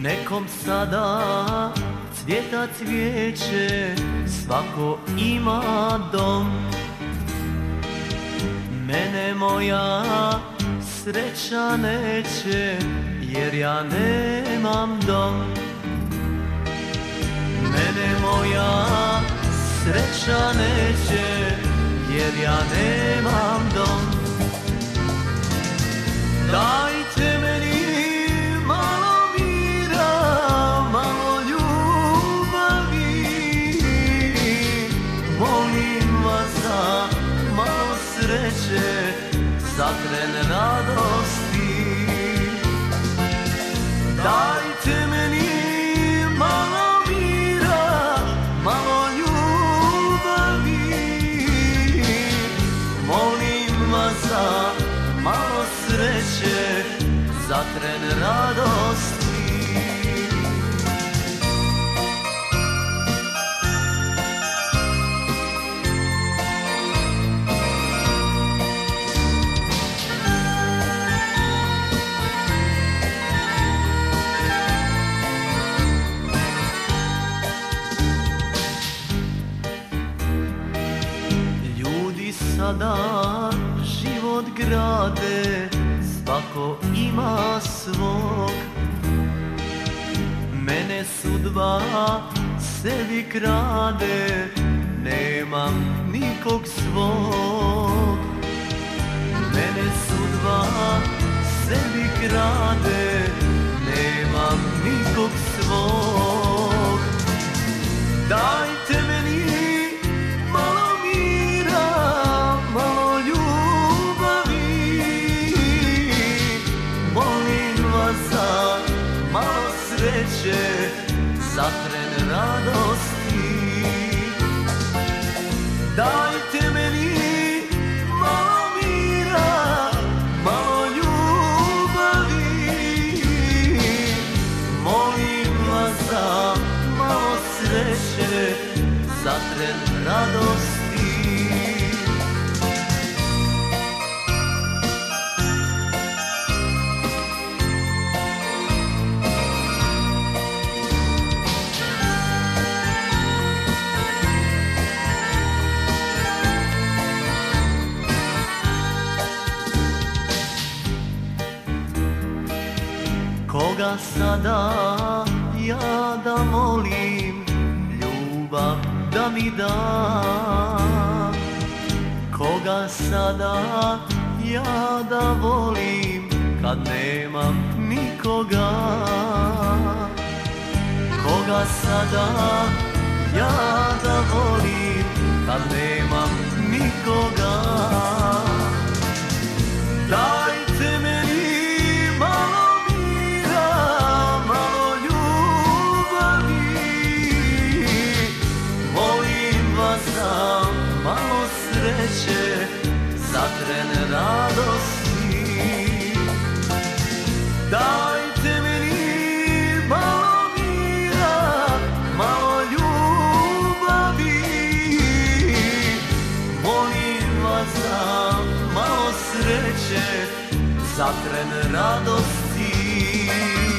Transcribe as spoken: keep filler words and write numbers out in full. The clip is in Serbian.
Nekom sada cvjeta cvijeće, svako ima dom. Mene moja sreća neće, jer ja nemam dom. Mene moja sreća neće, jer ja nemam dom. Dajte meni malo mira, malo ljubavi, molim vas za malo sreće, za tren radosti. Dajte meni malo mira, malo ljubavi, molim vas za malo sreće, za tren radosti. Ljudi sada život grade, svako ima svog. Mene sudba sebi krade, nemam nikog svog. Mene sudba sebi krade, nemam nikog svog. Dajte meni malo mira, malo ljubavi, molim vas za malo sreće, za tren radosti. Dajte meni malo mira, malo ljubavi, molim vas za malo sreće, za tren radosti. Koga sada ja da molim, ljubav da mi da? Koga sada ja da volim, kad nemam nikoga? Koga sada ja da volim, kad nemam nikoga? Dajte meni malo za malo sreće, za tren radosti. Dajte meni malo mira, malo ljubavi, molim vas za malo sreće, za tren radosti.